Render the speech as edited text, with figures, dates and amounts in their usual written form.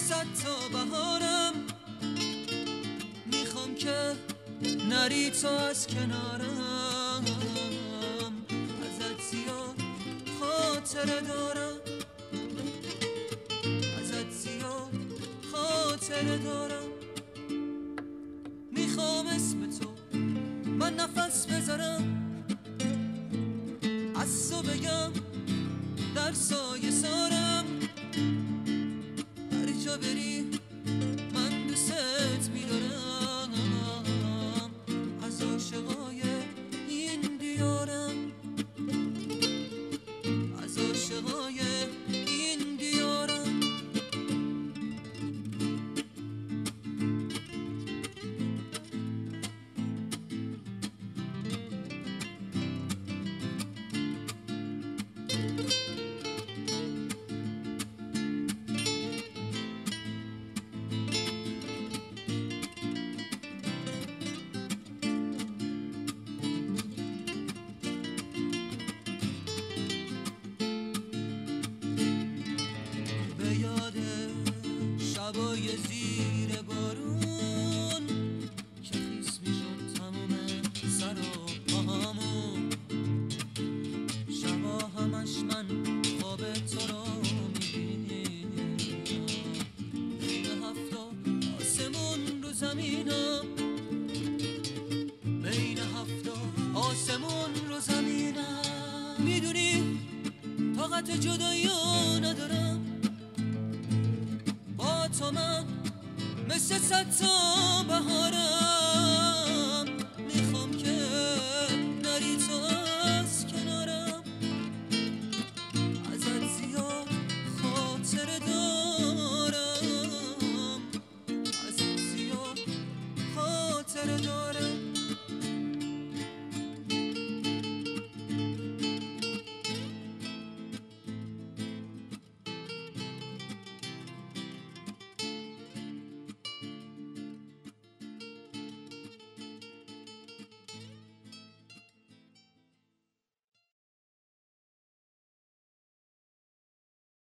صد تا بهارم، میخوام که نری تو از کنارم، ازت زیاد خاطره دارم، ازت زیاد خاطره دارم. میخوام اسم تو من نفس بذارم، از تو بگم در سایه سارم، هر جا بری من دوست میدارم، از عاشقای این دیارم، از عاشقای این دیارم. شبای زیر بارون که خیس میشد تموم سر و پاهامون، شبا همش من خواب تو رو میبینم، بین هفت آسمون رو زمینم، بین هفت آسمون رو زمینم. میدونی طاقت جدایی ندارم، با تو من مثل صد تا بهارم،